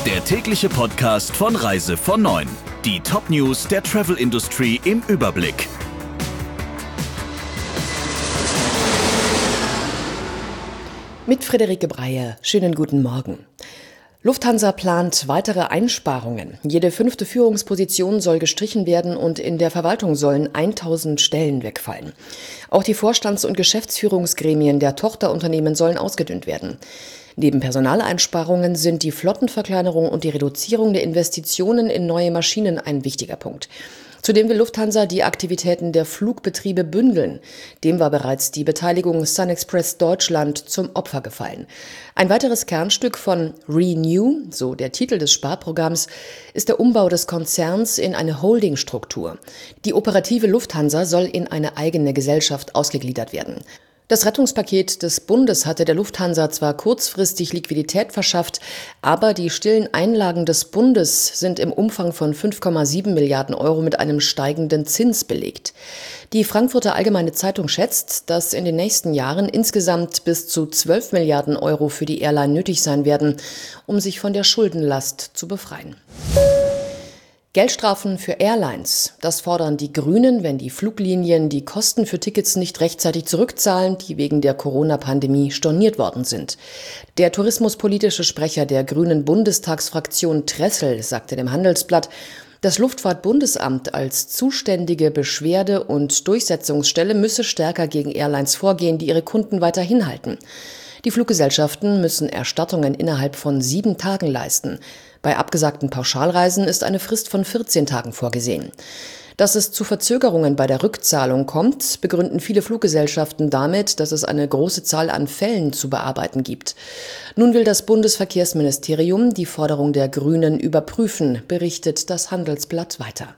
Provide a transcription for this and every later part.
Der tägliche Podcast von Reise von 9. Die Top-News der Travel-Industrie im Überblick. Mit Friederike Breyer. Schönen guten Morgen. Lufthansa plant weitere Einsparungen. Jede 5. Führungsposition soll gestrichen werden und in der Verwaltung sollen 1000 Stellen wegfallen. Auch die Vorstands- und Geschäftsführungsgremien der Tochterunternehmen sollen ausgedünnt werden. Neben Personaleinsparungen sind die Flottenverkleinerung und die Reduzierung der Investitionen in neue Maschinen ein wichtiger Punkt. Zudem will Lufthansa die Aktivitäten der Flugbetriebe bündeln. Dem war bereits die Beteiligung SunExpress Deutschland zum Opfer gefallen. Ein weiteres Kernstück von Renew, so der Titel des Sparprogramms, ist der Umbau des Konzerns in eine Holdingstruktur. Die operative Lufthansa soll in eine eigene Gesellschaft ausgegliedert werden. Das Rettungspaket des Bundes hatte der Lufthansa zwar kurzfristig Liquidität verschafft, aber die stillen Einlagen des Bundes sind im Umfang von 5,7 Milliarden Euro mit einem steigenden Zins belegt. Die Frankfurter Allgemeine Zeitung schätzt, dass in den nächsten Jahren insgesamt bis zu 12 Milliarden Euro für die Airline nötig sein werden, um sich von der Schuldenlast zu befreien. Geldstrafen für Airlines. Das fordern die Grünen, wenn die Fluglinien die Kosten für Tickets nicht rechtzeitig zurückzahlen, die wegen der Corona-Pandemie storniert worden sind. Der tourismuspolitische Sprecher der Grünen Bundestagsfraktion Tressel sagte dem Handelsblatt, das Luftfahrtbundesamt als zuständige Beschwerde- und Durchsetzungsstelle müsse stärker gegen Airlines vorgehen, die ihre Kunden weiter hinhalten. Die Fluggesellschaften müssen Erstattungen innerhalb von 7 Tagen leisten. Bei abgesagten Pauschalreisen ist eine Frist von 14 Tagen vorgesehen. Dass es zu Verzögerungen bei der Rückzahlung kommt, begründen viele Fluggesellschaften damit, dass es eine große Zahl an Fällen zu bearbeiten gibt. Nun will das Bundesverkehrsministerium die Forderung der Grünen überprüfen, berichtet das Handelsblatt weiter.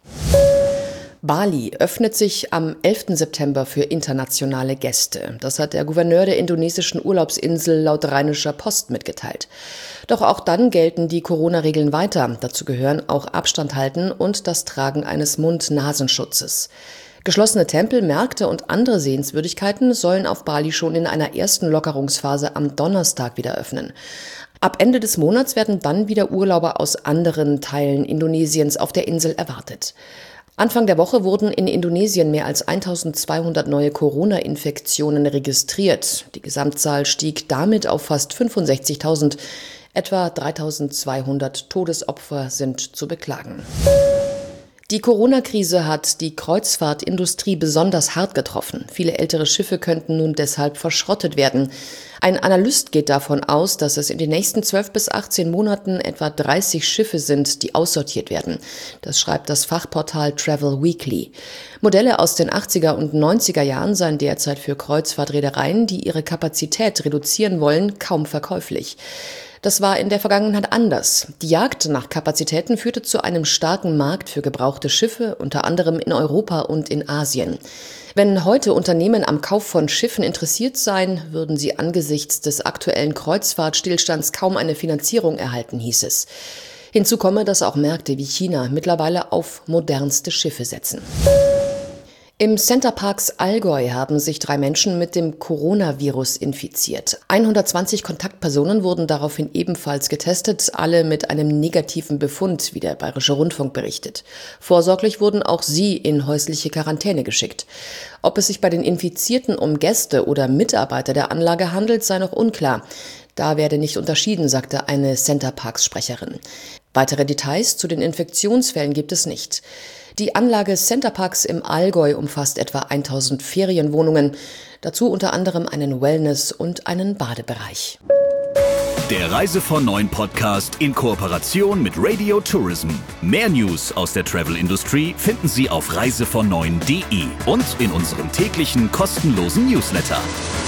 Bali öffnet sich am 11. September für internationale Gäste. Das hat der Gouverneur der indonesischen Urlaubsinsel laut Rheinischer Post mitgeteilt. Doch auch dann gelten die Corona-Regeln weiter. Dazu gehören auch Abstand halten und das Tragen eines Mund-Nasenschutzes. Geschlossene Tempel, Märkte und andere Sehenswürdigkeiten sollen auf Bali schon in einer ersten Lockerungsphase am Donnerstag wieder öffnen. Ab Ende des Monats werden dann wieder Urlauber aus anderen Teilen Indonesiens auf der Insel erwartet. Anfang der Woche wurden in Indonesien mehr als 1200 neue Corona-Infektionen registriert. Die Gesamtzahl stieg damit auf fast 65.000. Etwa 3.200 Todesopfer sind zu beklagen. Die Corona-Krise hat die Kreuzfahrtindustrie besonders hart getroffen. Viele ältere Schiffe könnten nun deshalb verschrottet werden. Ein Analyst geht davon aus, dass es in den nächsten 12 bis 18 Monaten etwa 30 Schiffe sind, die aussortiert werden. Das schreibt das Fachportal Travel Weekly. Modelle aus den 80er und 90er Jahren seien derzeit für Kreuzfahrtreedereien, die ihre Kapazität reduzieren wollen, kaum verkäuflich. Das war in der Vergangenheit anders. Die Jagd nach Kapazitäten führte zu einem starken Markt für gebrauchte Schiffe, unter anderem in Europa und in Asien. Wenn heute Unternehmen am Kauf von Schiffen interessiert seien, würden sie angesichts des aktuellen Kreuzfahrtstillstands kaum eine Finanzierung erhalten, hieß es. Hinzu komme, dass auch Märkte wie China mittlerweile auf modernste Schiffe setzen. Im Centerparks Allgäu haben sich 3 Menschen mit dem Coronavirus infiziert. 120 Kontaktpersonen wurden daraufhin ebenfalls getestet, alle mit einem negativen Befund, wie der Bayerische Rundfunk berichtet. Vorsorglich wurden auch sie in häusliche Quarantäne geschickt. Ob es sich bei den Infizierten um Gäste oder Mitarbeiter der Anlage handelt, sei noch unklar. Da werde nicht unterschieden, sagte eine Centerparks-Sprecherin. Weitere Details zu den Infektionsfällen gibt es nicht. Die Anlage Centerparks im Allgäu umfasst etwa 1000 Ferienwohnungen, dazu unter anderem einen Wellness- und einen Badebereich. Der Reise von 9 Podcast in Kooperation mit Radio Tourism. Mehr News aus der Travel-Industrie finden Sie auf reisevon9.de und in unserem täglichen kostenlosen Newsletter.